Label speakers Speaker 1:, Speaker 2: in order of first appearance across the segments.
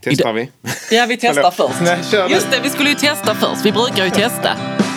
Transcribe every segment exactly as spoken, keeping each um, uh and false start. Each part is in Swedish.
Speaker 1: Testar vi?
Speaker 2: Ja, vi testar först.
Speaker 1: Nej, kör
Speaker 2: Just det, vi skulle ju testa först. Vi brukar ju testa.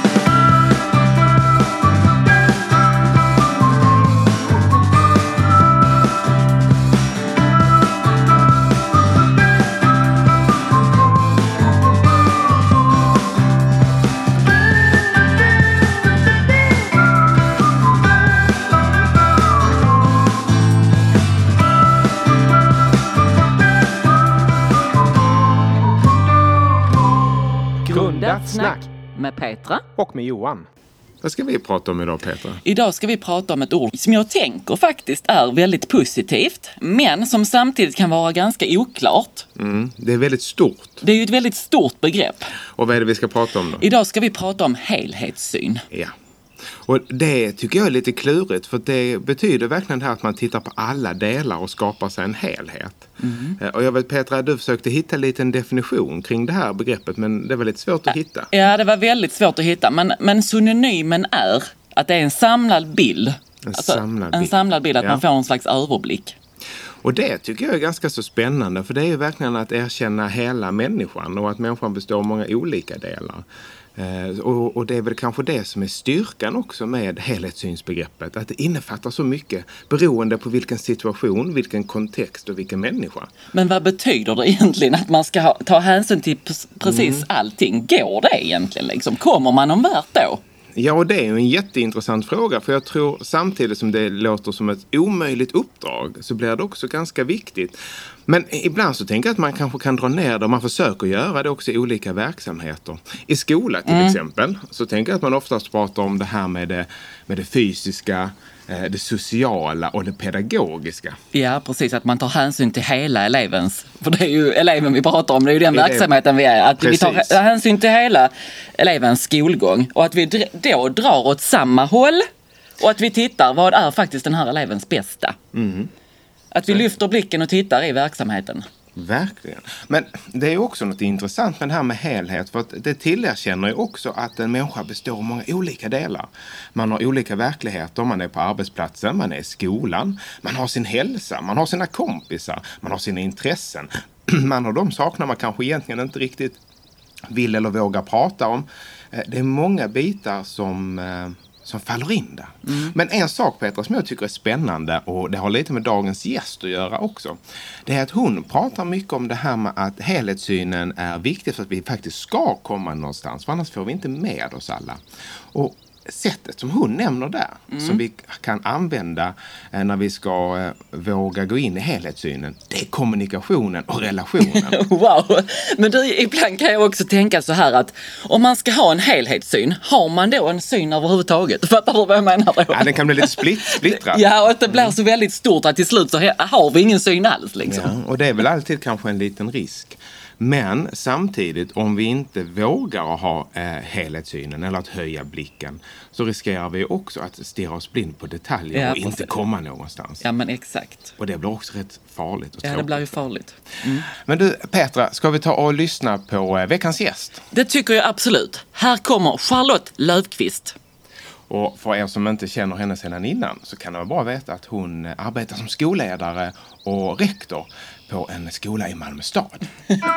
Speaker 2: Snack med Petra
Speaker 3: och med Johan.
Speaker 1: Vad ska vi prata om idag, Petra?
Speaker 2: Idag ska vi prata om ett ord som jag tänker faktiskt är väldigt positivt, men som samtidigt kan vara ganska oklart.
Speaker 1: Mm, det är väldigt stort.
Speaker 2: Det är ju ett väldigt stort begrepp.
Speaker 1: Och vad är det vi ska prata om då?
Speaker 2: Idag ska vi prata om helhetssyn.
Speaker 1: Ja. Och det tycker jag är lite klurigt, för det betyder verkligen det här att man tittar på alla delar och skapar sig en helhet. Mm. Och jag vet, Petra, du försökte hitta lite en definition kring det här begreppet, men det var lite svårt att hitta.
Speaker 2: Ja, det var väldigt svårt att hitta, men, men synonymen är att det är en samlad bild.
Speaker 1: En
Speaker 2: alltså,
Speaker 1: samlad bild.
Speaker 2: En samlad bild, att
Speaker 1: ja.
Speaker 2: man får en slags överblick.
Speaker 1: Och det tycker jag är ganska så spännande, för det är ju verkligen att erkänna hela människan och att människan består av många olika delar. Eh, och, och det är väl kanske det som är styrkan också med helhetssynsbegreppet, att det innefattar så mycket beroende på vilken situation, vilken kontext och vilken människa.
Speaker 2: Men vad betyder det egentligen att man ska ha, ta hänsyn till precis mm. allting? Går det egentligen liksom? Kommer man om värt då?
Speaker 1: Ja, och det är ju en jätteintressant fråga, för jag tror samtidigt som det låter som ett omöjligt uppdrag så blir det också ganska viktigt. Men ibland så tänker jag att man kanske kan dra ner det och man försöker göra det också i olika verksamheter. I skola till mm. exempel så tänker jag att man oftast pratar om det här med det, med det fysiska, det sociala och det pedagogiska.
Speaker 2: Ja, precis. Att man tar hänsyn till hela elevens. För det är ju eleven vi pratar om. Det är ju den Elev. verksamheten vi är. Att precis. Vi tar hänsyn till hela elevens skolgång. Och att vi då drar åt samma håll. Och att vi tittar vad är faktiskt den här elevens bästa. Mm. Att vi Så. lyfter blicken och tittar i verksamheten.
Speaker 1: Verkligen. Men det är också något intressant med det här med helhet, för att det tillerkänner ju också att en människa består av många olika delar. Man har olika verkligheter, man är på arbetsplatsen, man är i skolan, man har sin hälsa, man har sina kompisar, man har sina intressen. Man har de sakerna man kanske egentligen inte riktigt vill eller vågar prata om. Det är många bitar som... som faller in där. Mm. Men en sak, Petra, som jag tycker är spännande, och det har lite med dagens gäst att göra också, det är att hon pratar mycket om det här med att helhetssynen är viktig för att vi faktiskt ska komma någonstans, för annars får vi inte med oss alla. Och sättet som hon nämner där, mm. som vi kan använda eh, när vi ska eh, våga gå in i helhetssynen, det är kommunikationen och relationen.
Speaker 2: Wow! Men du, ibland kan jag också tänka så här att om man ska ha en helhetssyn, har man då en syn överhuvudtaget? Fattar du vad jag menar då?
Speaker 1: Ja, den kan bli lite split, splittrad.
Speaker 2: Ja, och att det blir så väldigt stort att till slut så har vi ingen syn alls liksom.
Speaker 1: Ja, och det är väl alltid kanske en liten risk. Men samtidigt, om vi inte vågar ha eh, helhetssynen eller att höja blicken, så riskerar vi också att stirra oss blind på detaljer ja, och inte precis. komma någonstans.
Speaker 2: Ja, men exakt.
Speaker 1: Och det blir också rätt farligt och
Speaker 2: Ja,
Speaker 1: tråkigt.
Speaker 2: det blir ju farligt. Mm.
Speaker 1: Men du, Petra, ska vi ta och lyssna på eh, veckans gäst?
Speaker 2: Det tycker jag absolut. Här kommer Charlotte Löfqvist.
Speaker 1: Och för er som inte känner henne sedan innan så kan det vara bra veta att hon arbetar som skolledare och rektor på en skola i Malmö stad.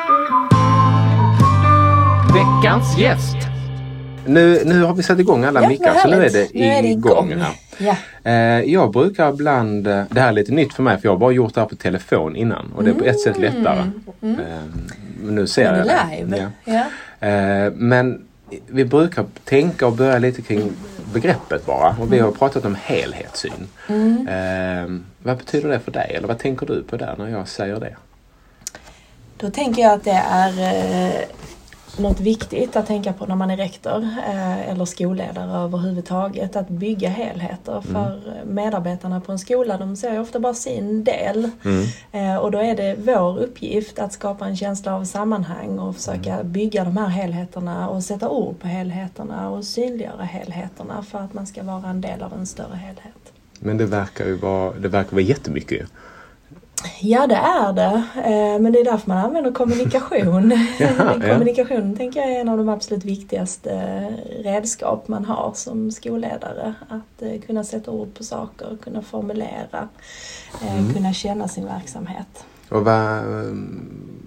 Speaker 3: Veckans gäst. Nu, nu har vi satt igång alla ja, mickar, så nu är det, nu är det igång. igång ja. eh, jag brukar ibland, det här är lite nytt för mig för jag har bara gjort det här på telefon innan och det är på ett sätt lättare. Mm. Eh, nu ser jag det.
Speaker 4: Live.
Speaker 3: Ja. Ja. Eh, men vi brukar tänka och börja lite kring begreppet bara. Och vi har pratat om helhetssyn. Mm. Eh, vad betyder det för dig? Eller vad tänker du på där när jag säger det?
Speaker 4: Då tänker jag att det är eh, något viktigt att tänka på när man är rektor eh, eller skolledare överhuvudtaget. Att bygga helheter. Mm. För medarbetarna på en skola, de ser ju ofta bara sin del. Mm. Eh, och då är det vår uppgift att skapa en känsla av sammanhang och försöka mm. bygga de här helheterna och sätta ord på helheterna och synliggöra helheterna för att man ska vara en del av en större helhet.
Speaker 3: Men det verkar ju vara, det verkar vara jättemycket.
Speaker 4: Ja, det är det. Eh, men det är därför man använder kommunikation. ja, kommunikation ja. tänker jag är en av de absolut viktigaste redskap man har som skolledare. Att eh, kunna sätta ord på saker, kunna formulera, eh, mm. kunna känna sin verksamhet.
Speaker 3: Och vad,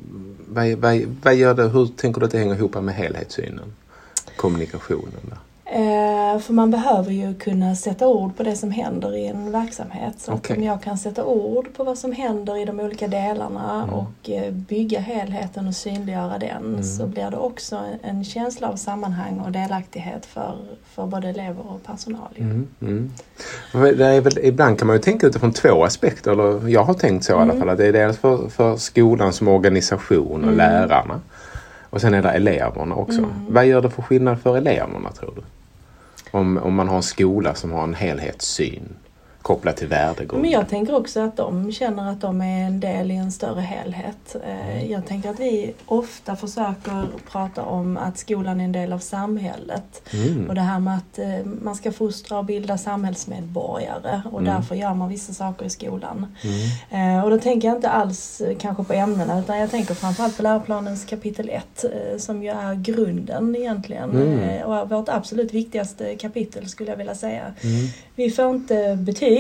Speaker 3: vad, vad, vad gör det, hur tänker du att det hänger ihop med helhetssynen? Kommunikationen där?
Speaker 4: Eh, för man behöver ju kunna sätta ord på det som händer i en verksamhet. Så okay. att om jag kan sätta ord på vad som händer i de olika delarna mm. och eh, bygga helheten och synliggöra den mm. så blir det också en, en känsla av sammanhang och delaktighet för, för både elever och personal.
Speaker 3: Mm. Mm. Det är väl, ibland kan man ju tänka utifrån två aspekter, eller jag har tänkt så mm. i alla fall, att det är dels för, för skolan som organisation och mm. lärarna. Och sen är det eleverna också. Mm. Vad gör det för skillnad för eleverna, tror du? Om, om man har en skola som har en helhetssyn kopplat till värdegrund.
Speaker 4: Men jag tänker också att de känner att de är en del i en större helhet. Jag tänker att vi ofta försöker prata om att skolan är en del av samhället. Mm. Och det här med att man ska fostra och bilda samhällsmedborgare. Och mm. därför gör man vissa saker i skolan. Mm. Och då tänker jag inte alls kanske på ämnena, utan jag tänker framförallt på läroplanens kapitel ett. Som ju är grunden egentligen. Mm. Och vårt absolut viktigaste kapitel, skulle jag vilja säga. Mm. Vi får inte betyg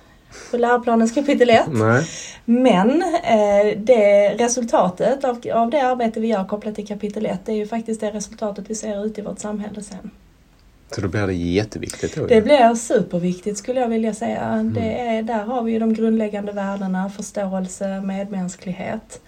Speaker 4: på läroplanens kapitel ett. Nej. Men eh, det resultatet av, av det arbete vi gör kopplat till kapitel ett, det är ju faktiskt det resultatet vi ser ute i vårt samhälle sen.
Speaker 3: Så då blir det jätteviktigt då?
Speaker 4: Det blir superviktigt, skulle jag vilja säga. Mm. Det är, där har vi ju de grundläggande värdena, förståelse, medmänsklighet.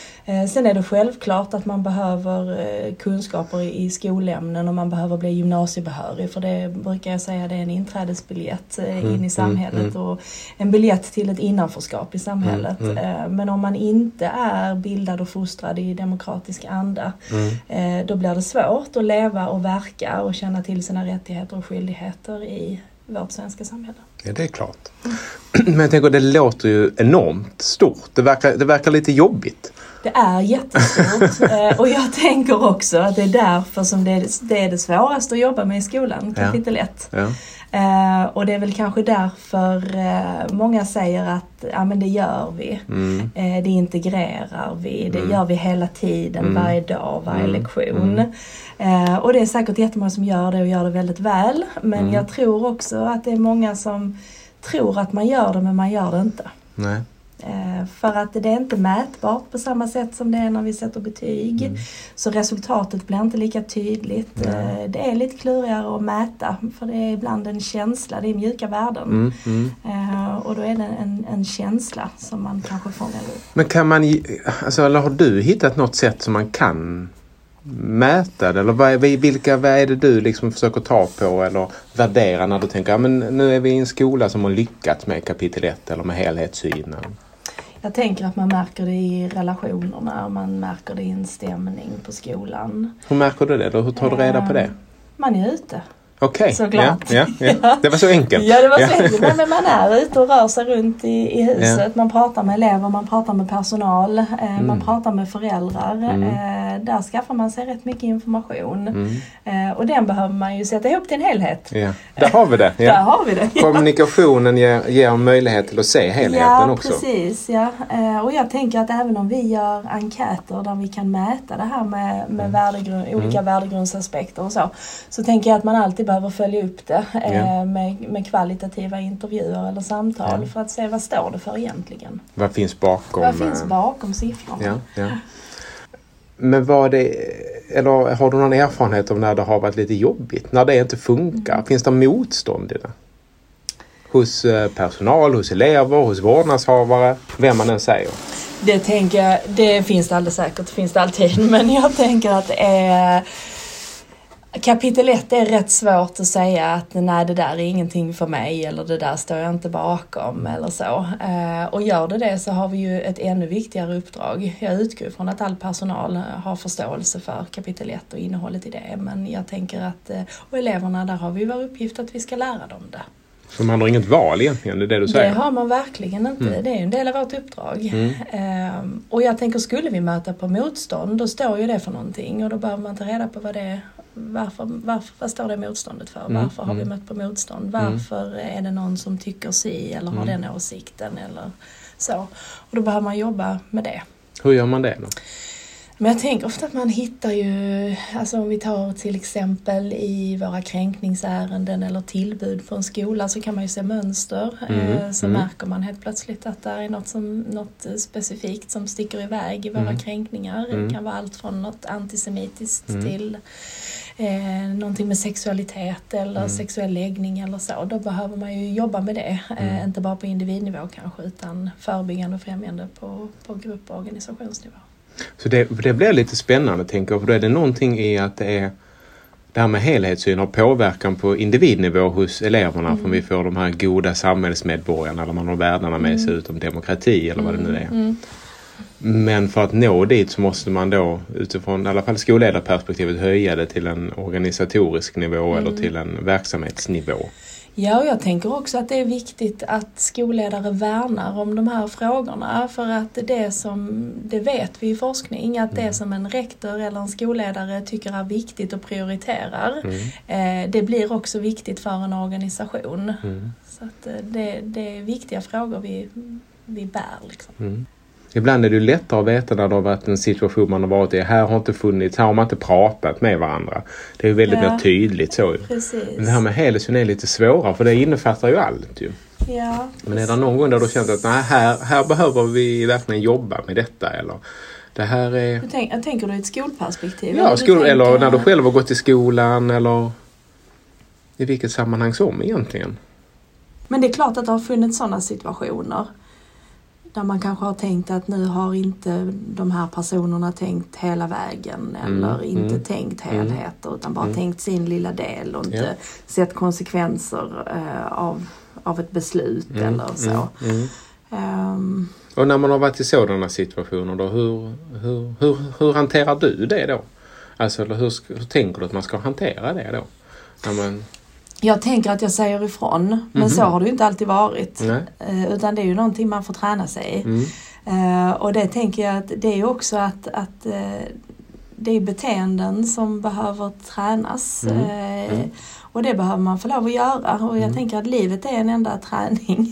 Speaker 4: Sen är det självklart att man behöver kunskaper i skolämnen och man behöver bli gymnasiebehörig, för det brukar jag säga, det är en inträdesbiljett mm, in i samhället mm, och en biljett till ett innanförskap i samhället. Mm, mm. Men om man inte är bildad och fostrad i demokratisk anda mm. då blir det svårt att leva och verka och känna till sina rättigheter och skyldigheter i vårt svenska samhälle.
Speaker 3: Ja, det är klart. Mm. Men jag tänker, det låter ju enormt stort. Det verkar, det verkar lite jobbigt.
Speaker 4: Det är jättestort och jag tänker också att det är därför som det är det, är det svåraste att jobba med i skolan, kapitel ett. Ja. Ja. Och det är väl kanske därför många säger att ja, men det gör vi. Mm. Det integrerar vi, det mm. gör vi hela tiden, mm. varje dag, varje mm. lektion. Mm. Och det är säkert jättemånga som gör det och gör det väldigt väl. Men mm. jag tror också att det är många som tror att man gör det, men man gör det inte. Nej. För att det är inte mätbart på samma sätt som det är när vi sätter betyg. Mm. Så resultatet blir inte lika tydligt. Mm. Det är lite klurigare att mäta. För det är ibland en känsla, det är mjuka värden. Mm. Mm. Och då är det en, en känsla som man kanske fångar upp.
Speaker 3: Men kan man, alltså, eller har du hittat något sätt som man kan mäta det? Eller vad är, vilka, vad är det du liksom försöker ta på eller värdera när du tänker ja, men nu är vi i en skola som har lyckats med kapitel ett eller med helhetssynen?
Speaker 4: Jag tänker att man märker det i relationerna, man märker det i en stämning på skolan.
Speaker 3: Hur märker du det då? Hur tar du reda på det?
Speaker 4: Man är ute.
Speaker 3: Okej, okay. ja, ja, ja. Det var så enkelt.
Speaker 4: Ja, det var så enkelt. Men man är ute och rör sig runt i, i huset. Ja. Man pratar med elever, man pratar med personal, eh, mm. man pratar med föräldrar. Mm. Eh, där skaffar man sig rätt mycket information. Mm. Eh, och den behöver man ju sätta ihop till en helhet.
Speaker 3: Ja. Där har vi det. Ja.
Speaker 4: Där har vi det. Ja.
Speaker 3: Kommunikationen ger, ger möjlighet till att se helheten
Speaker 4: ja,
Speaker 3: också.
Speaker 4: Precis, ja, precis. Och jag tänker att även om vi gör enkäter där vi kan mäta det här med, med mm. värdegrund, olika mm. värdegrundsaspekter och så. Så tänker jag att man alltid behöver följa upp det eh, ja. med, med kvalitativa intervjuer eller samtal ja. för att se vad står det för egentligen.
Speaker 3: Vad finns bakom?
Speaker 4: Vad finns bakom siffrorna?
Speaker 3: Ja, ja. Men vad det, eller har du någon erfarenhet av när det har varit lite jobbigt? När det inte funkar? Mm. Finns det motstånd i det? Hos personal, hos elever, hos vårdnadshavare, vem man än säger?
Speaker 4: Det tänker jag, det finns det alldeles säkert, det finns det alltid. Men jag tänker att det är... Kapitel ett är rätt svårt att säga att nej, det där är ingenting för mig eller det där står jag inte bakom eller så. Eh, och gör det det så har vi ju ett ännu viktigare uppdrag. Jag utgår från att all personal har förståelse för kapitel ett och innehållet i det. Men jag tänker att, och eleverna, där har vi vår uppgift att vi ska lära dem det.
Speaker 3: Så man har inget val egentligen, det är det du säger?
Speaker 4: Det har man verkligen inte. Mm. Det är en del av vårt uppdrag. Mm. Ehm, och jag tänker, skulle vi möta på motstånd, då står ju det för någonting. Och då behöver man ta reda på vad det är. Varför, varför, vad står det motståndet för? Mm. Varför har vi mött på motstånd? Varför mm. är det någon som tycker si eller har mm. den åsikten eller så? Och då behöver man jobba med det.
Speaker 3: Hur gör man det då?
Speaker 4: Men jag tänker ofta att man hittar ju, alltså om vi tar till exempel i våra kränkningsärenden eller tillbud på en skola, så kan man ju se mönster. Mm. Eh, så mm. märker man helt plötsligt att det är något, som, något specifikt som sticker iväg i våra mm. kränkningar. Mm. Det kan vara allt från något antisemitiskt mm. till eh, någonting med sexualitet eller mm. sexuell läggning eller så. Då behöver man ju jobba med det. Mm. Eh, inte bara på individnivå kanske, utan förebyggande och främjande på, på grupp- och organisationsnivå.
Speaker 3: Så det, det blir lite spännande, tänker jag, för då är det någonting i att det är det här med helhetssyn och påverkan på individnivå hos eleverna, mm. för vi får de här goda samhällsmedborgarna, eller man har värdena med sig, mm. utom demokrati eller vad det nu är. Mm. Men för att nå dit så måste man då utifrån i alla fall skolledarperspektivet höja det till en organisatorisk nivå mm. eller till en verksamhetsnivå.
Speaker 4: Ja, och jag tänker också att det är viktigt att skolledare värnar om de här frågorna, för att det som, det vet vi i forskning, att det som en rektor eller en skolledare tycker är viktigt och prioriterar, mm. eh, det blir också viktigt för en organisation. Mm. Så att det, det är viktiga frågor vi, vi bär liksom. Mm.
Speaker 3: Ibland är det lättare att veta när det har varit en situation man har varit i. Här har inte funnits, här har man inte pratat med varandra. Det är ju väldigt ja. mer tydligt så.
Speaker 4: Precis.
Speaker 3: Men det här med helhetssyn är lite svårare, för det innefattar ju allt ju.
Speaker 4: Ja,
Speaker 3: men är det någon gång där du känt att nej, här, här behöver vi verkligen jobba med detta, eller det här är...
Speaker 4: Jag, tänk, jag tänker du i ett skolperspektiv?
Speaker 3: Ja, skol,
Speaker 4: tänker...
Speaker 3: eller när du själv har gått i skolan, eller i vilket sammanhang som egentligen. Men
Speaker 4: det är klart att det har funnits sådana situationer där man kanske har tänkt att nu har inte de här personerna tänkt hela vägen, eller mm, inte mm, tänkt helheter mm, utan bara mm. tänkt sin lilla del och inte yeah. sett konsekvenser uh, av, av ett beslut mm, eller så. Mm, mm. Um,
Speaker 3: och när man har varit i sådana situationer då, hur, hur, hur, hur hanterar du det då? Alltså, eller hur, hur tänker du att man ska hantera det då? När man...
Speaker 4: Jag tänker att jag säger ifrån, men mm-hmm. så har det ju inte alltid varit. Eh, utan det är ju någonting man får träna sig i. Mm. Eh, och det tänker jag att det är ju också att, att eh, det är beteenden som behöver tränas. Mm. Eh, mm. Och det behöver man få lov att göra. Och jag mm. tänker att livet är en enda träning.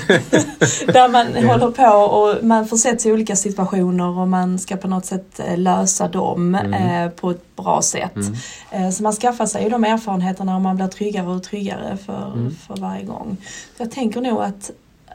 Speaker 4: Där man yeah. håller på och man försätts i olika situationer och man ska på något sätt lösa dem mm. eh, på ett bra sätt. Mm. Eh, så man skaffar sig ju de erfarenheterna och man blir tryggare och tryggare för, mm. för varje gång. Så jag tänker nog att,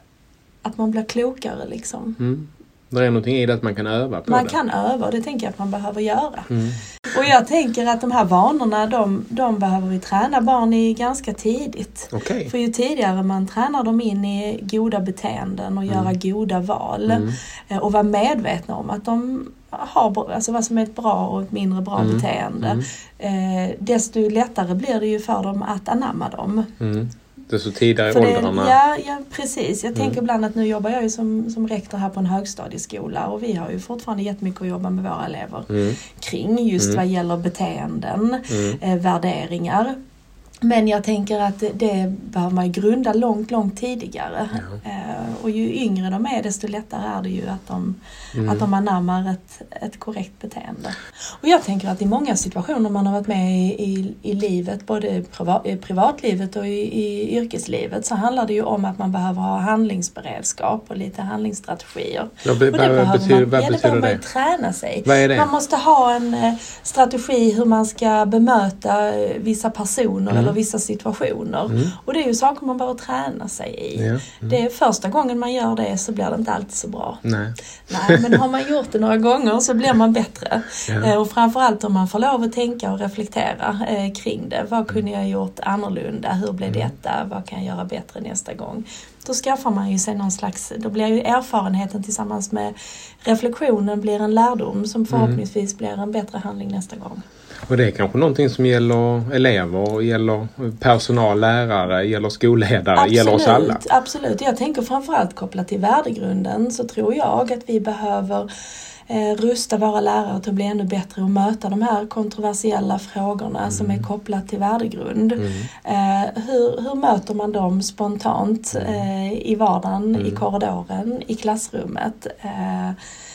Speaker 4: att man blir klokare liksom.
Speaker 3: Mm. Det är någonting i det att man kan öva på
Speaker 4: man
Speaker 3: det.
Speaker 4: Man kan öva och det tänker jag att man behöver göra.
Speaker 3: Mm.
Speaker 4: Och jag tänker att de här vanorna, de, de behöver vi träna barn i ganska tidigt.
Speaker 3: Okay.
Speaker 4: För ju tidigare man tränar dem in i goda beteenden och mm. göra goda val mm. och vara medvetna om att de har, alltså vad som är ett bra och ett mindre bra mm. beteende, mm. Eh, desto lättare blir det ju för dem att anamma dem.
Speaker 3: Mm. Det är så tidigare
Speaker 4: För
Speaker 3: åldrarna.
Speaker 4: Det, ja, ja, precis. Jag mm. tänker ibland att nu jobbar jag ju som, som rektor här på en högstadieskola och vi har ju fortfarande jättemycket att jobba med våra elever mm. kring just mm. vad gäller beteenden, mm. eh, värderingar. Men jag tänker att det, det behöver man grunda långt, långt tidigare. Ja. Eh, och ju yngre de är, desto lättare är det ju att de, mm. att de anammar ett, ett korrekt beteende. Och jag tänker att i många situationer man har varit med i, i, i livet, både i, privat, i privatlivet och i, i yrkeslivet, så handlar det ju om att man behöver ha handlingsberedskap och lite handlingsstrategier.
Speaker 3: Ja, be,
Speaker 4: och det behöver
Speaker 3: betyder,
Speaker 4: man, ja, det behöver man ju träna sig. Vad är det? Man måste ha en eh, strategi hur man ska bemöta eh, vissa personer mm. eller vissa situationer. Mm. Och det är ju saker man behöver träna sig i. Ja. Mm. Det är första gången man gör det så blir det inte alltid så bra.
Speaker 3: Nej.
Speaker 4: Nej, men har man gjort det några gånger så blir man bättre. Ja. Eh, och framförallt om man får lov att tänka och reflektera eh, kring det. Vad kunde jag gjort annorlunda? Hur blev mm. detta? Vad kan jag göra bättre nästa gång? Då skaffar man ju sig någon slags, då blir ju erfarenheten tillsammans med reflektionen blir en lärdom som förhoppningsvis blir en bättre handling nästa gång.
Speaker 3: Och det är kanske någonting som gäller elever, gäller personal, lärare, gäller skolledare, absolut, gäller oss alla.
Speaker 4: Absolut, jag tänker framförallt kopplat till värdegrunden så tror jag att vi behöver eh, rusta våra lärare till att bli ännu bättre och möta de här kontroversiella frågorna mm. som är kopplat till värdegrund. Mm. Eh, hur, hur möter man dem spontant eh, i vardagen, mm. i korridoren, i klassrummet? Eh,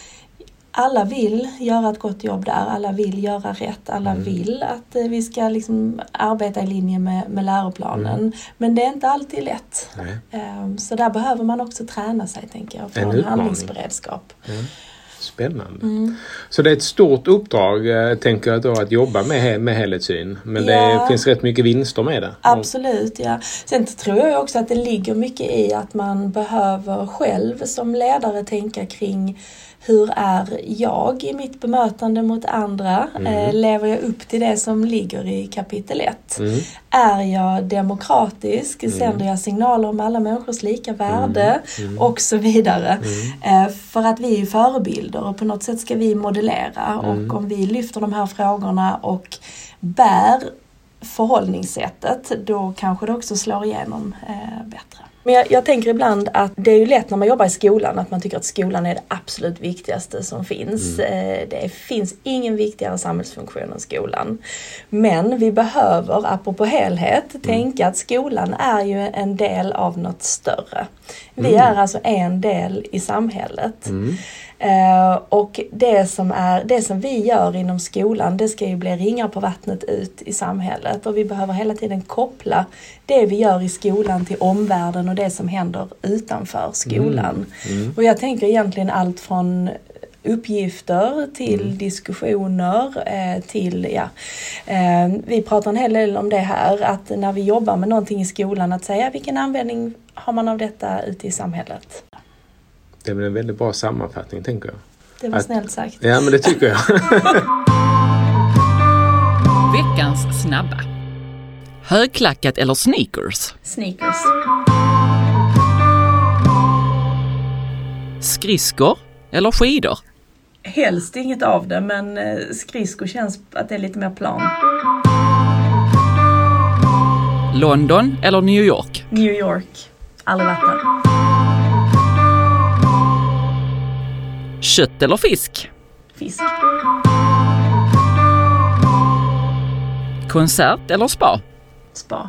Speaker 4: Alla vill göra ett gott jobb där, alla vill göra rätt, alla mm. vill att vi ska liksom arbeta i linje med, med läroplanen. Mm. Men det är inte alltid lätt.
Speaker 3: Nej.
Speaker 4: Så där behöver man också träna sig, tänker jag, för en, en handlingsberedskap.
Speaker 3: Mm. Spännande.
Speaker 4: Mm.
Speaker 3: Så det är ett stort uppdrag, eh, tänker jag då, att jobba med, med helhetssyn. Men
Speaker 4: ja.
Speaker 3: det finns rätt mycket vinster med det.
Speaker 4: Absolut, ja. Sen tror jag också att det ligger mycket i att man behöver själv som ledare tänka kring hur är jag i mitt bemötande mot andra? Mm. Eh, lever jag upp till det som ligger i kapitel ett? Mm. Är jag demokratisk? Mm. Sänder jag signaler om alla människors lika värde? Mm. Mm. Och så vidare. Mm. Eh, för att vi är förebilder och på något sätt ska vi modellera. Mm. Och om vi lyfter de här frågorna och bär förhållningssättet, då kanske det också slår igenom eh, bättre. Men jag, jag tänker ibland att det är ju lätt när man jobbar i skolan att man tycker att skolan är det absolut viktigaste som finns. Mm. Det finns ingen viktigare samhällsfunktion än skolan. Men vi behöver, apropå helhet, mm. tänka att skolan är ju en del av något större. Vi mm. är alltså en del i samhället. Mm. Uh, och det som, är, det som vi gör inom skolan, det ska ju bli ringar på vattnet ut i samhället. Och vi behöver hela tiden koppla det vi gör i skolan till omvärlden och det som händer utanför skolan. Mm. Mm. Och jag tänker egentligen allt från uppgifter till mm. diskussioner eh, till, ja, eh, vi pratar en hel del om det här, att när vi jobbar med någonting i skolan, att säga vilken användning har man av detta ute i samhället.
Speaker 3: Det är väl en väldigt bra sammanfattning, tänker jag.
Speaker 4: Det var
Speaker 3: att,
Speaker 4: snällt sagt.
Speaker 3: Ja, men det tycker jag.
Speaker 2: Veckans snabba. Högklackat eller sneakers?
Speaker 4: Sneakers.
Speaker 2: Skridskor eller skidor?
Speaker 4: Helst inget av det, men skridskor känns att det är lite mer plan.
Speaker 2: London eller New York?
Speaker 4: New York. Aldrig varit där.
Speaker 2: Kött eller fisk?
Speaker 4: Fisk.
Speaker 2: Konsert eller spa?
Speaker 4: Spa.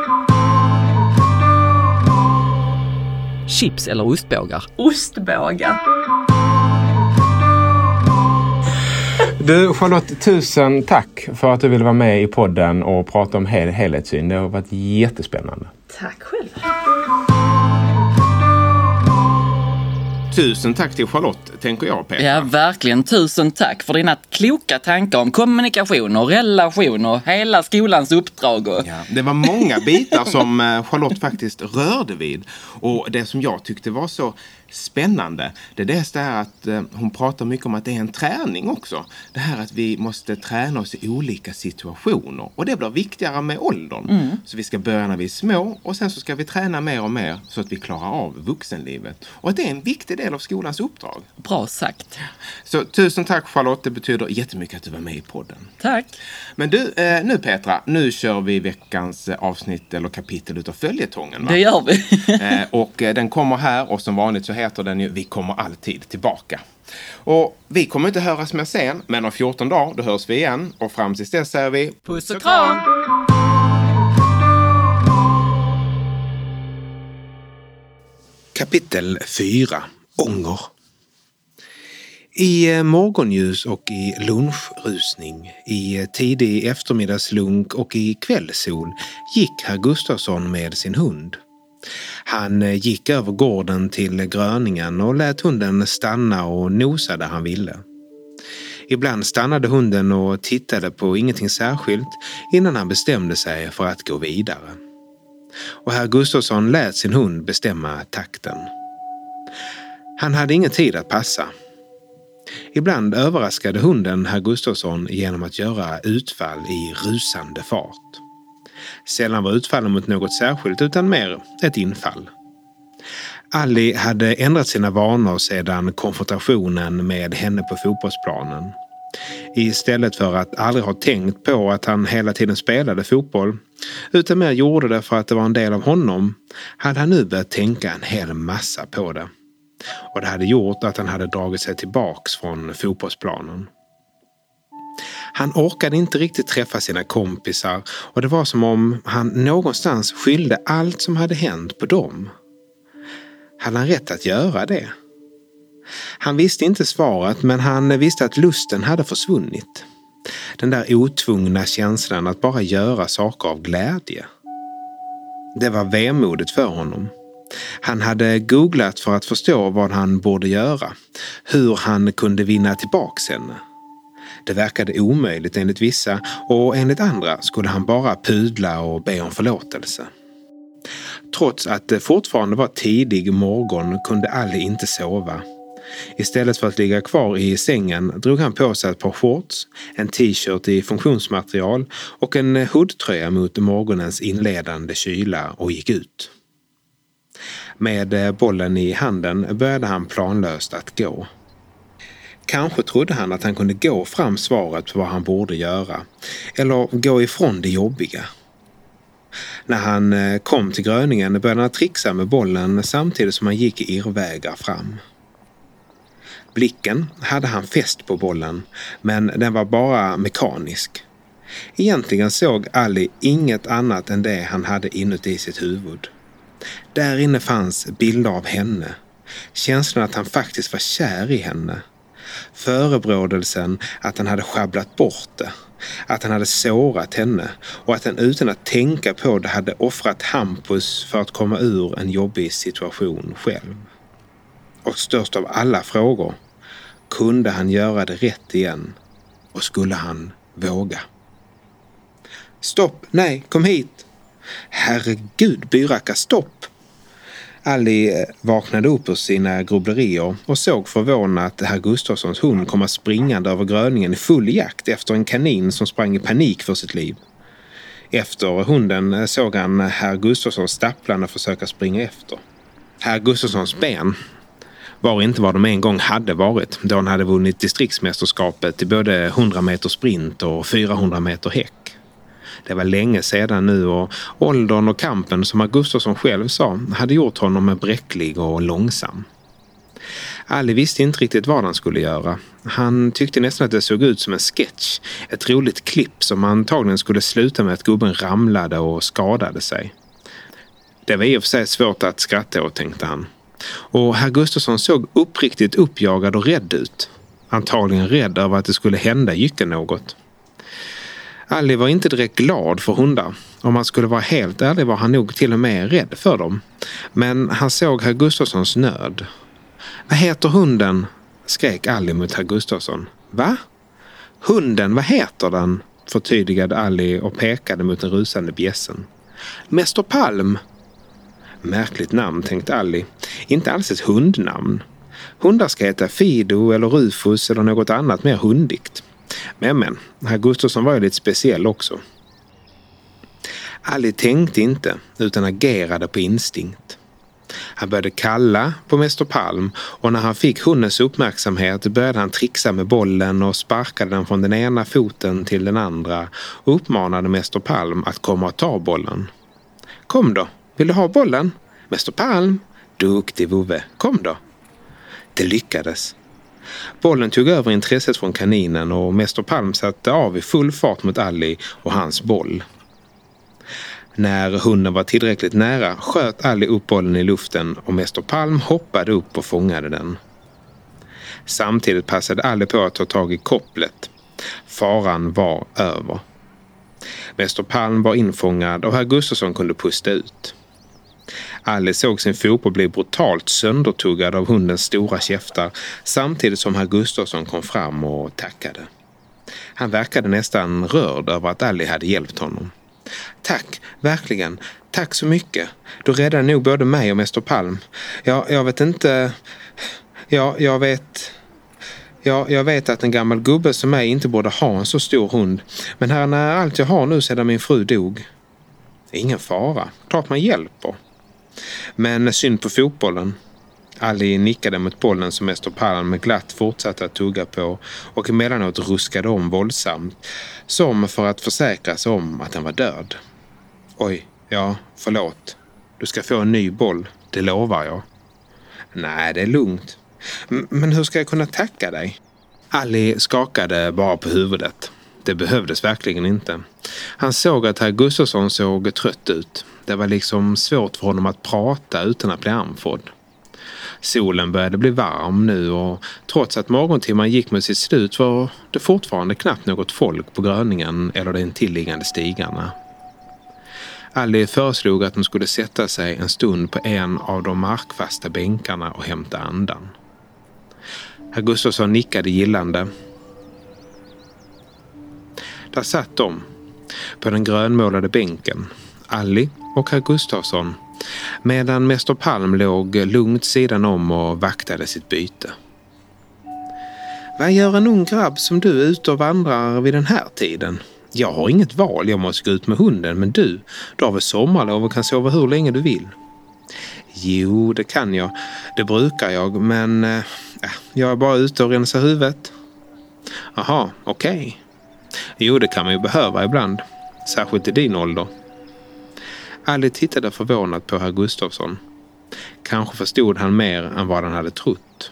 Speaker 2: Chips eller ostbågar?
Speaker 4: Ostbågar.
Speaker 3: Du Charlotte, tusen tack för att du ville vara med i podden och prata om hel- helhetssyn. Det har varit jättespännande.
Speaker 4: Tack själv.
Speaker 1: Tusen tack till Charlotte, tänker jag, Petra.
Speaker 2: Ja, verkligen. Tusen tack för dina kloka tankar om kommunikation och relation och hela skolans uppdrag. Och...
Speaker 1: Ja, det var många bitar som Charlotte faktiskt rörde vid. Och det som jag tyckte var så spännande, det är det här att eh, hon pratar mycket om att det är en träning också. Det här att vi måste träna oss i olika situationer. Och det blir viktigare med åldern. Mm. Så vi ska börja när vi är små och sen så ska vi träna mer och mer så att vi klarar av vuxenlivet. Och att det är en viktig del av skolans uppdrag.
Speaker 2: Bra sagt.
Speaker 1: Så tusen tack Charlotte, det betyder jättemycket att du var med i podden.
Speaker 2: Tack.
Speaker 1: Men du, eh, nu Petra, nu kör vi veckans avsnitt eller kapitel utav följetongen, va?
Speaker 2: Det gör vi.
Speaker 1: eh, och eh, den kommer här och som vanligt så heter den ju Vi kommer alltid tillbaka. Och vi kommer inte höras mer sen, men om fjorton dagar då hörs vi igen. Och fram tills dess säger vi
Speaker 2: puss och kram!
Speaker 1: Kapitel fyra. Ånger. I morgonljus och i lunchrusning, i tidig eftermiddagslunk och i kvällssol gick herr Gustafsson med sin hund. Han gick över gården till gröningen och lät hunden stanna och nosa där han ville. Ibland stannade hunden och tittade på ingenting särskilt innan han bestämde sig för att gå vidare. Och herr Gustafsson lät sin hund bestämma takten. Han hade ingen tid att passa. Ibland överraskade hunden herr Gustafsson genom att göra utfall i rusande fart. Sällan var utfallen mot något särskilt utan mer ett infall. Ali hade ändrat sina vanor sedan konfrontationen med henne på fotbollsplanen. Istället för att aldrig ha tänkt på att han hela tiden spelade fotboll, utan mer gjorde det för att det var en del av honom, hade han nu börjat tänka en hel massa på det. Och det hade gjort att han hade dragit sig tillbaks från fotbollsplanen. Han orkade inte riktigt träffa sina kompisar och det var som om han någonstans skyllde allt som hade hänt på dem. Hade han rätt att göra det? Han visste inte svaret, men han visste att lusten hade försvunnit. Den där otvungna känslan att bara göra saker av glädje. Det var vemodigt för honom.
Speaker 3: Han hade googlat för att förstå vad han borde göra, hur han kunde vinna tillbaks henne. Det verkade omöjligt enligt vissa och enligt andra skulle han bara pudla och be om förlåtelse. Trots att det fortfarande var tidig morgon kunde Ali inte sova. Istället för att ligga kvar i sängen drog han på sig ett par shorts, en t-shirt i funktionsmaterial och en hoodtröja mot morgonens inledande kyla och gick ut. Med bollen i handen började han planlöst att gå. Kanske trodde han att han kunde gå fram svaret på vad han borde göra, eller gå ifrån det jobbiga. När han kom till gröningen började han trixa med bollen samtidigt som han gick i irrvägar fram. Blicken hade han fäst på bollen, men den var bara mekanisk. Egentligen såg Ali inget annat än det han hade inuti sitt huvud. Där inne fanns bilder av henne. Känslan att han faktiskt var kär i henne. Förebrådelsen att han hade schabblat bort det. Att han hade sårat henne och att han utan att tänka på det hade offrat Hampus för att komma ur en jobbig situation själv. Och störst av alla frågor, kunde han göra det rätt igen och skulle han våga? Stopp, nej, kom hit! Herregud, byracka, stopp! Ali vaknade upp ur sina grubblerier och såg förvånat herr Gustafssons hund komma springande över gröningen i full jakt efter en kanin som sprang i panik för sitt liv. Efter hunden såg han herr Gustafsson stapplande försöka springa efter. Herr Gustafssons ben var inte vad de en gång hade varit då han hade vunnit distriktsmästerskapet i både hundra meter sprint och fyrahundra meter häck. Det var länge sedan nu och åldern och kampen, som herr Gustafsson själv sa, hade gjort honom bräcklig och långsam. Ali visste inte riktigt vad han skulle göra. Han tyckte nästan att det såg ut som en sketch, ett roligt klipp som antagligen skulle sluta med att gubben ramlade och skadade sig. Det var i och för sig svårt att skratta åt, tänkte han. Och herr Gustafsson såg uppriktigt uppjagad och rädd ut. Antagligen rädd över att det skulle hända Jycken något. Ali var inte direkt glad för hundar. Om man skulle vara helt ärlig var han nog till och med rädd för dem. Men han såg herr Gustafssons nöd. Vad heter hunden? Skrek Ali mot herr Gustafsson. Va? Hunden, vad heter den? Förtydligade Ali och pekade mot den rusande bjässen. Mäster Palm. Märkligt namn, tänkte Ali. Inte alls ett hundnamn. Hundar ska heta Fido eller Rufus eller något annat mer hundigt. Men men, herr Gustafsson var ju lite speciell också. Ali tänkte inte utan agerade på instinkt. Han började kalla på mäster Palm och när han fick hundens uppmärksamhet började han trixa med bollen och sparkade den från den ena foten till den andra och uppmanade mäster Palm att komma och ta bollen. Kom då, vill du ha bollen? mäster Palm, duktig vovve, kom då. Det lyckades. Bollen tog över intresset från kaninen och mäster Palm satte av i full fart mot Ali och hans boll. När hunden var tillräckligt nära sköt Ali upp bollen i luften och mäster Palm hoppade upp och fångade den. Samtidigt passade Ali på att ta tag i kopplet. Faran var över. mäster Palm var infångad och herr Gustafsson kunde pusta ut. Ali såg sin fotboll bli brutalt söndertuggad av hundens stora käftar samtidigt som herr Gustafsson kom fram och tackade. Han verkade nästan rörd över att Ali hade hjälpt honom. Tack, verkligen. Tack så mycket. Du räddade nog både mig och mäster Palm. Ja, jag vet inte... Ja, jag vet... Ja, jag vet att en gammal gubbe som mig inte borde ha en så stor hund. Men här är allt jag har nu sedan min fru dog. Ingen fara. Klart man hjälper. Men synd på fotbollen. Ali nickade mot bollen som mäster Palm med glatt fortsatte att tugga på och emellanåt ruskade om våldsamt, som för att försäkra sig om att han var död. Oj, ja, förlåt. Du ska få en ny boll, det lovar jag. Nej, det är lugnt. M- men hur ska jag kunna tacka dig? Ali skakade bara på huvudet. Det behövdes verkligen inte. Han såg att herr Gustafsson såg trött ut. Det var liksom svårt för honom att prata utan att bli andfådd. Solen började bli varm nu och trots att morgontimman gick med sitt slut var det fortfarande knappt något folk på gröningen eller den tillliggande stigarna. Alice föreslog att de skulle sätta sig en stund på en av de markfasta bänkarna och hämta andan. Herr Gustafsson nickade gillande. Där satt de, på den grönmålade bänken, Alice och herr Gustafsson, medan mäster Palm låg lugnt sidan om och vaktade sitt byte. Vad gör en ung grabb som du ute och vandrar vid den här tiden? Jag har inget val, jag måste gå ut med hunden, men du, du har väl sommarlov och kan sova hur länge du vill? Jo, det kan jag. Det brukar jag, men äh, jag är bara ute och rensar huvudet. Aha, okej. Okay. Jo, det kan man ju behöva ibland, särskilt i din ålder. Alice tittade förvånat på herr Gustafsson. Kanske förstod han mer än vad han hade trott.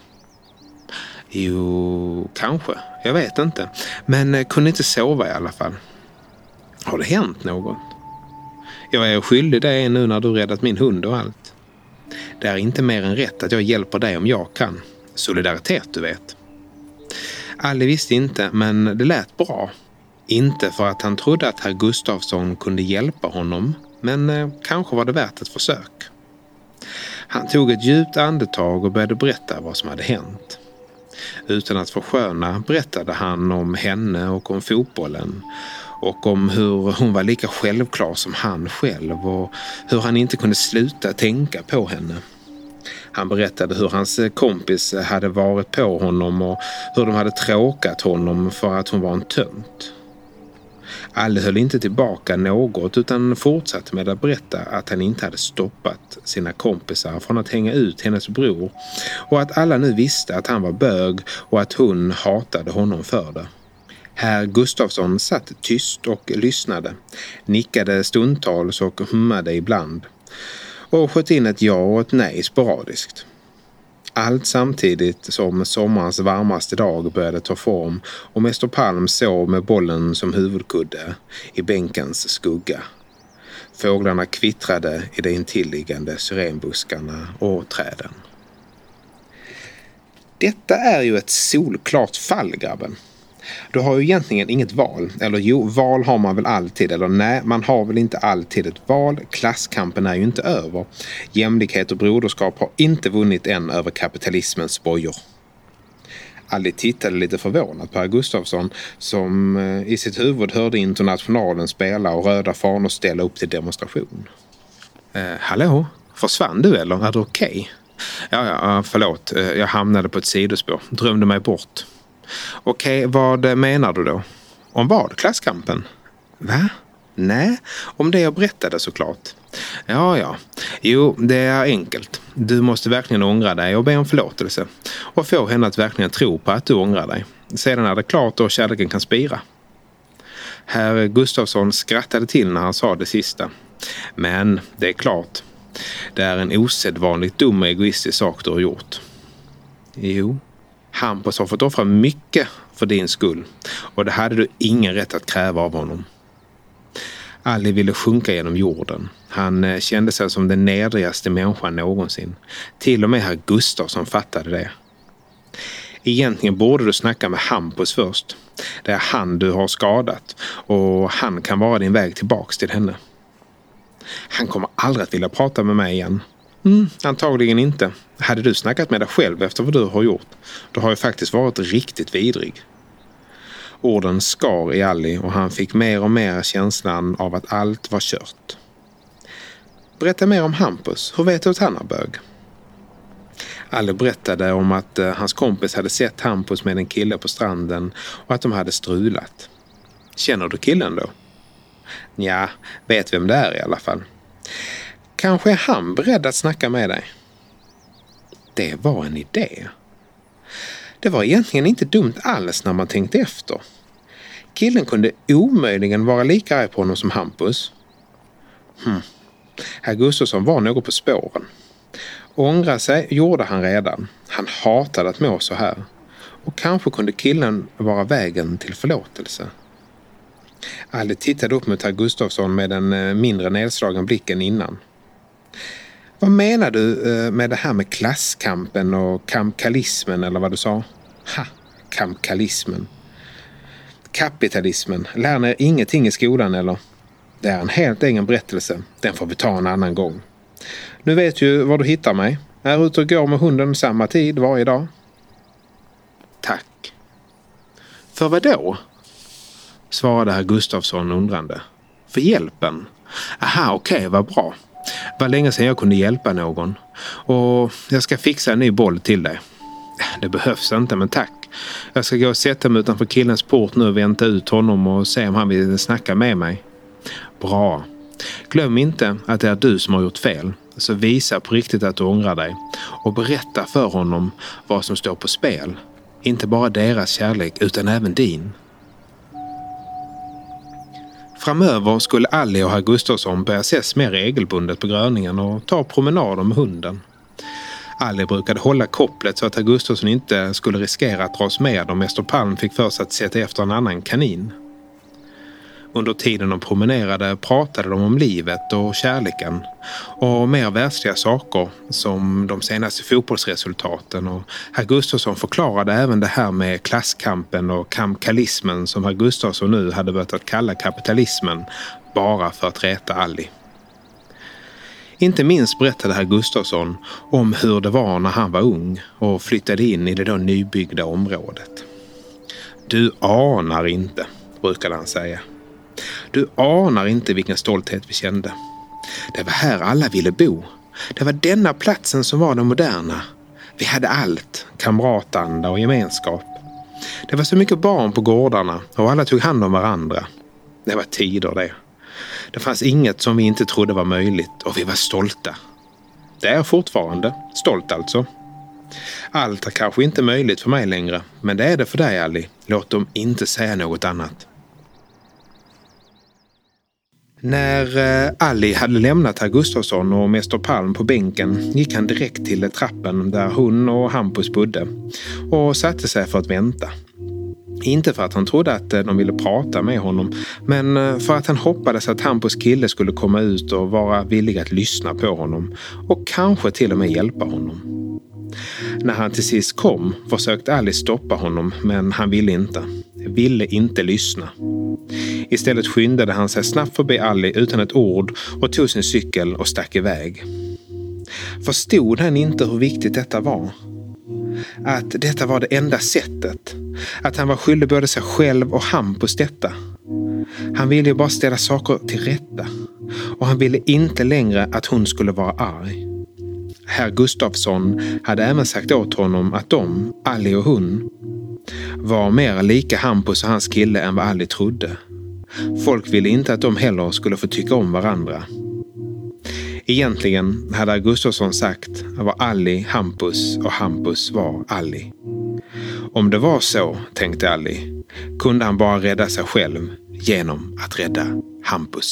Speaker 3: Jo, kanske. Jag vet inte. Men kunde inte sova i alla fall. Har det hänt något? Jag är skyldig dig nu när du räddat min hund och allt. Det är inte mer än rätt att jag hjälper dig om jag kan. Solidaritet, du vet. Alice visste inte, men det lät bra. Inte för att han trodde att herr Gustafsson kunde hjälpa honom, men eh, kanske var det värt ett försök. Han tog ett djupt andetag och började berätta vad som hade hänt. Utan att försköna berättade han om henne och om fotbollen och om hur hon var lika självklar som han själv och hur han inte kunde sluta tänka på henne. Han berättade hur hans kompis hade varit på honom och hur de hade tråkat honom för att hon var en tönt. Alle höll inte tillbaka något utan fortsatte med att berätta att han inte hade stoppat sina kompisar från att hänga ut hennes bror och att alla nu visste att han var bög och att hon hatade honom för det. Herr Gustafsson satt tyst och lyssnade, nickade stundtals och hummade ibland och sköt in ett ja och ett nej sporadiskt. Allt samtidigt som sommarens varmaste dag började ta form och mäster Palm sov med bollen som huvudkudde i bänkens skugga. Fåglarna kvittrade i de intilliggande syrenbuskarna och träden. Detta är ju ett solklart fall, grabben. Du har ju egentligen inget val. Eller jo, val har man väl alltid. Eller nej, man har väl inte alltid ett val. Klasskampen är ju inte över. Jämlikhet och broderskap har inte vunnit än över kapitalismens bojor. Alice tittade lite förvånad på herr Gustafsson som i sitt huvud hörde Internationalen spela och röda fanor ställa upp till demonstration. Eh, hallå? Försvann du eller? Är det okej? Okay? Ja, ja, förlåt. Jag hamnade på ett sidospår. Drömde mig bort. Okej, vad menar du då? Om vad? Klasskampen? Va? Nej, om det jag berättade såklart. Ja, ja. Jo, det är enkelt. Du måste verkligen ångra dig och be om förlåtelse. Och få henne att verkligen tro på att du ångrar dig. Sedan är det klart och kärleken kan spira. Herr Gustafsson skrattade till när han sa det sista. Men det är klart. Det är en osedvanligt dum och egoistisk sak du har gjort. Jo. Hampus har fått offra mycket för din skull och det hade du ingen rätt att kräva av honom. Alice ville sjunka genom jorden. Han kände sig som den nedrigaste människan någonsin. Till och med herr Gustafsson fattade det. Egentligen borde du snacka med Hampus först. Det är han du har skadat och han kan vara din väg tillbaks till henne. Han kommer aldrig att vilja prata med mig igen. Mm, antagligen inte. Hade du snackat med dig själv efter vad du har gjort, då har ju faktiskt varit riktigt vidrig. Orden skar i Alice och han fick mer och mer känslan av att allt var kört. Berätta mer om Hampus. Hur vet du att han är bög? Alice berättade om att uh, hans kompis hade sett Hampus med en kille på stranden och att de hade strulat. Känner du killen då? Ja, vet vem det är i alla fall. Kanske är han beredd att snacka med dig. Det var en idé. Det var egentligen inte dumt alls när man tänkte efter. Killen kunde omöjligen vara lika arg på honom som Hampus. Hmm. Herr Gustafsson var något på spåren. Ångra sig gjorde han redan. Han hatade att må så här. Och kanske kunde killen vara vägen till förlåtelse. Alice tittade upp mot herr Gustafsson med en mindre nedslagen blick än innan. Vad menar du med det här med klasskampen och kampkalismen eller vad du sa? Ha, kampkalismen. Kapitalismen. Lär ni ingenting i skolan eller? Det är en helt egen berättelse. Den får vi ta en annan gång. Nu vet du var du hittar mig. Jag är ute och går med hunden samma tid varje dag. Tack. För vad då? Svarade herr Gustafsson undrande. För hjälpen. Aha, okej, okay, vad bra. Var länge sedan jag kunde hjälpa någon. Och jag ska fixa en ny boll till dig. Det behövs inte, men tack. Jag ska gå och sätta mig utanför killens port nu och vänta ut honom och se om han vill snacka med mig. Bra. Glöm inte att det är du som har gjort fel. Så visa på riktigt att du ångrar dig. Och berätta för honom vad som står på spel. Inte bara deras kärlek utan även din. Framöver skulle Alli och herr Gustafsson börja ses mer regelbundet på Gröningen och ta promenader med hunden. Alli brukade hålla kopplet så att herr Gustafsson inte skulle riskera att dras med om mäster Palm fick för sig att sätta efter en annan kanin. Under tiden de promenerade pratade de om livet och kärleken och mer världsliga saker som de senaste fotbollsresultaten, och herr Gustafsson förklarade även det här med klasskampen och kamkalismen som herr Gustafsson nu hade börjat att kalla kapitalismen bara för att räta Alli. Inte minst berättade herr Gustafsson om hur det var när han var ung och flyttade in i det då nybyggda området. Du anar inte, brukade han säga. Du anar inte vilken stolthet vi kände. Det var här alla ville bo. Det var denna platsen som var den moderna. Vi hade allt, kamratanda och gemenskap. Det var så mycket barn på gårdarna och alla tog hand om varandra. Det var tider det. Det fanns inget som vi inte trodde var möjligt och vi var stolta. Det är fortfarande, stolt alltså. Allt är kanske inte möjligt för mig längre, men det är det för dig, Alli. Låt dem inte säga något annat. När eh, Alli hade lämnat herr Gustafsson och mäster Palm på bänken gick han direkt till trappen där hon och Hampus bodde och satte sig för att vänta. Inte för att han trodde att de ville prata med honom, men för att han hoppades att Hampus kille skulle komma ut och vara villig att lyssna på honom och kanske till och med hjälpa honom. När han till sist kom försökte Alice stoppa honom, men han ville inte. Ville inte lyssna. Istället skyndade han sig snabbt förbi Alli utan ett ord och tog sin cykel och stack iväg. Förstod han inte hur viktigt detta var? Att detta var det enda sättet. Att han var skyldig både sig själv och Hampus detta. Han ville ju bara ställa saker till rätta. Och han ville inte längre att hon skulle vara arg. Herr Gustafsson hade även sagt åt honom att de, Alli och hon, var mer lika Hampus och hans kille än vad Alli trodde. Folk ville inte att de heller skulle få tycka om varandra. Egentligen hade herr Gustafsson sagt var Alli Hampus och Hampus var Alli. Om det var så, tänkte Alli, kunde han bara rädda sig själv genom att rädda Hampus.